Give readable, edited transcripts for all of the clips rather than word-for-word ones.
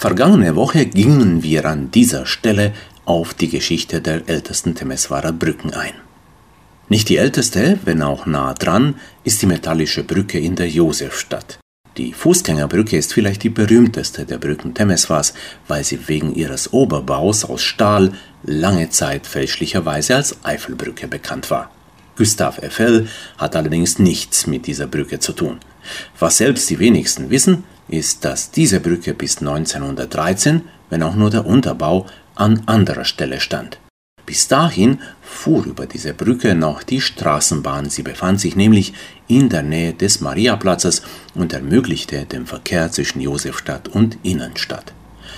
Vergangene Woche gingen wir an dieser Stelle auf die Geschichte der ältesten Temeswarer Brücken ein. Nicht die älteste, wenn auch nah dran, ist die metallische Brücke in der Josefstadt. Die Fußgängerbrücke ist vielleicht die berühmteste der Brücken Temeswars, weil sie wegen ihres Oberbaus aus Stahl lange Zeit fälschlicherweise als Eifelbrücke bekannt war. Gustav Eiffel hat allerdings nichts mit dieser Brücke zu tun. Was selbst die wenigsten wissen, ist, dass diese Brücke bis 1913, wenn auch nur der Unterbau, an anderer Stelle stand. Bis dahin fuhr über diese Brücke noch die Straßenbahn. Sie befand sich nämlich in der Nähe des Mariaplatzes und ermöglichte den Verkehr zwischen Josefstadt und Innenstadt.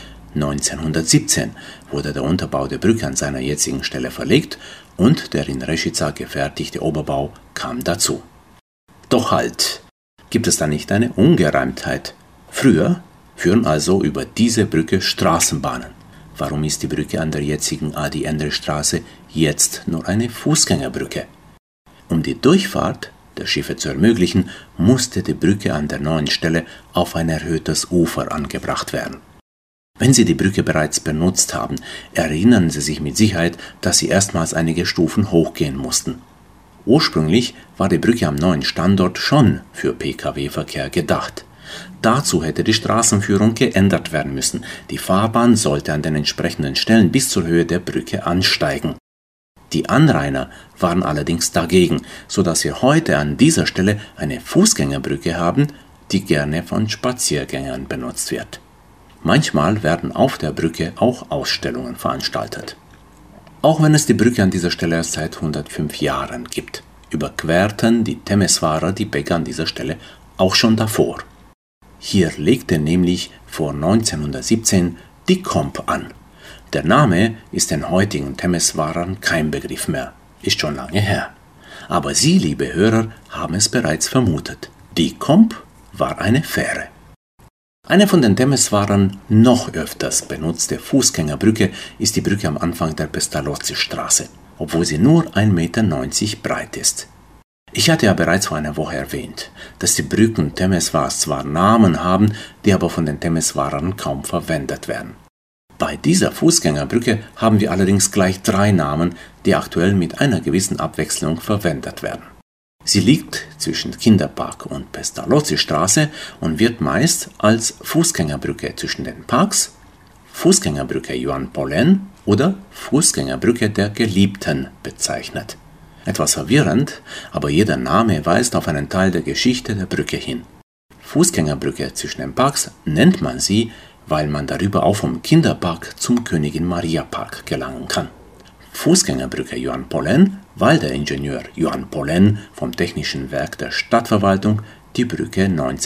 1917 wurde der Unterbau der Brücke an seiner jetzigen Stelle verlegt und der in Rešica gefertigte Oberbau kam dazu. Doch halt, gibt es da nicht eine Ungereimtheit? Früher führen also über diese Brücke Straßenbahnen. Warum ist die Brücke an der jetzigen Adi-Endre-Straße jetzt nur eine Fußgängerbrücke? Um die Durchfahrt der Schiffe zu ermöglichen, musste die Brücke an der neuen Stelle auf ein erhöhtes Ufer angebracht werden. Wenn Sie die Brücke bereits benutzt haben, erinnern Sie sich mit Sicherheit, dass Sie erstmals einige Stufen hochgehen mussten. Ursprünglich war die Brücke am neuen Standort schon für Pkw-Verkehr gedacht. Dazu hätte die Straßenführung geändert werden müssen. Die Fahrbahn sollte an den entsprechenden Stellen bis zur Höhe der Brücke ansteigen. Die Anrainer waren allerdings dagegen, sodass wir heute an dieser Stelle eine Fußgängerbrücke haben, die gerne von Spaziergängern benutzt wird. Manchmal werden auf der Brücke auch Ausstellungen veranstaltet. Auch wenn es die Brücke an dieser Stelle erst seit 105 Jahren gibt, überquerten die Temeswarer die Bäcker an dieser Stelle auch schon davor. Hier legte nämlich vor 1917 die Komp an. Der Name ist den heutigen Temeswarern kein Begriff mehr, ist schon lange her. Aber Sie, liebe Hörer, haben es bereits vermutet. Die Komp war eine Fähre. Eine von den Temeswarern noch öfters benutzte Fußgängerbrücke ist die Brücke am Anfang der Pestalozzi-Straße, obwohl sie nur 1,90 Meter breit ist. Ich hatte ja bereits vor einer Woche erwähnt, dass die Brücken Temeswars zwar Namen haben, die aber von den Temeswarern kaum verwendet werden. Bei dieser Fußgängerbrücke haben wir allerdings gleich 3 Namen, die aktuell mit einer gewissen Abwechslung verwendet werden. Sie liegt zwischen Kinderpark und Pestalozzi-Straße und wird meist als Fußgängerbrücke zwischen den Parks, Fußgängerbrücke Ioan Pöllén oder Fußgängerbrücke der Geliebten bezeichnet. Etwas verwirrend, aber jeder Name weist auf einen Teil der Geschichte der Brücke hin. Fußgängerbrücke zwischen den Parks nennt man sie, weil man darüber auch vom Kinderpark zum Königin-Maria-Park gelangen kann. Fußgängerbrücke Ioan Pöllén, weil der Ingenieur Ioan Pöllén vom Technischen Werk der Stadtverwaltung die Brücke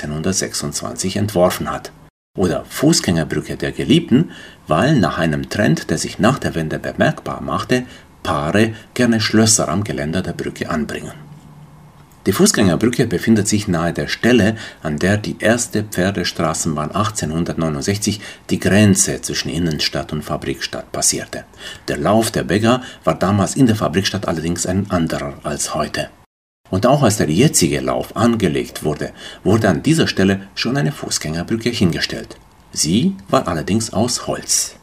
1926 entworfen hat. Oder Fußgängerbrücke der Geliebten, weil nach einem Trend, der sich nach der Wende bemerkbar machte, Paare gerne Schlösser am Geländer der Brücke anbringen. Die Fußgängerbrücke befindet sich nahe der Stelle, an der die erste Pferdestraßenbahn 1869 die Grenze zwischen Innenstadt und Fabrikstadt passierte. Der Lauf der Bäcker war damals in der Fabrikstadt allerdings ein anderer als heute. Und auch als der jetzige Lauf angelegt wurde, wurde an dieser Stelle schon eine Fußgängerbrücke hingestellt. Sie war allerdings aus Holz.